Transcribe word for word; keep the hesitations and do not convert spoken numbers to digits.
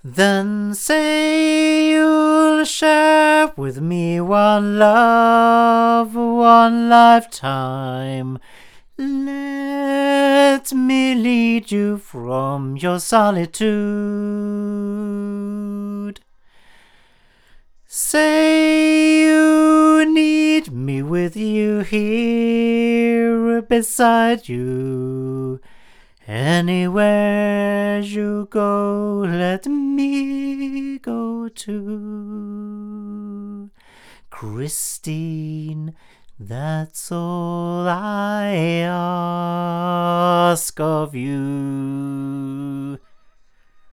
Then say you'll share with me one love, one lifetime. Let me lead you from your solitude. Say you need me with you here beside you. Anywhere you go, let me go too. Christine, that's all I ask of you.